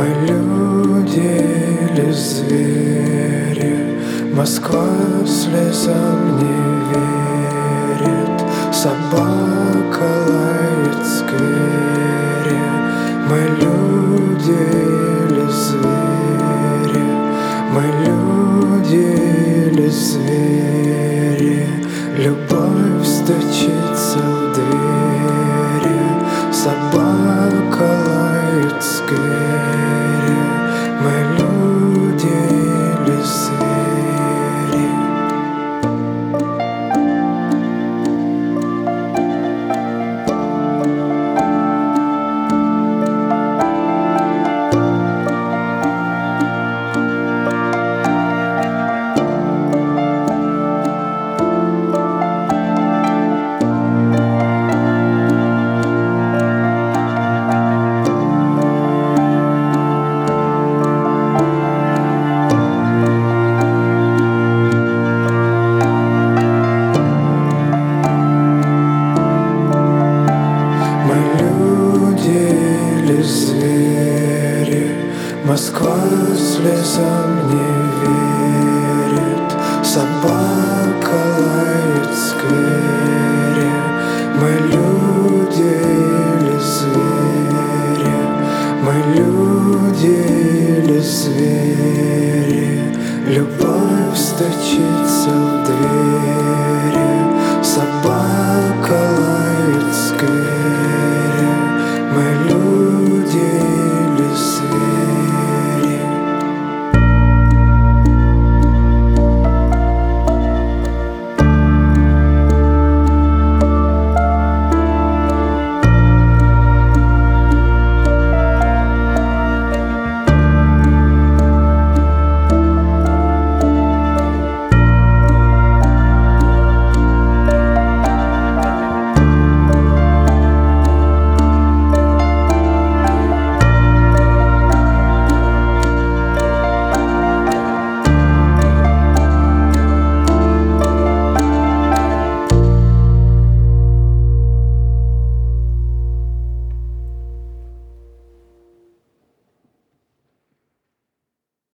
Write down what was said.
Мы люди или звери? Москва слезам не верит, собака лает в сквере. Мы люди или звери? Мы люди или звери? Любовь стучится в двери, собака лает в сквере. Мы люди или звери? Звери. Москва слезам не верит, собака лает в сквере. Мы люди или звери? Мы люди или звери? Любовь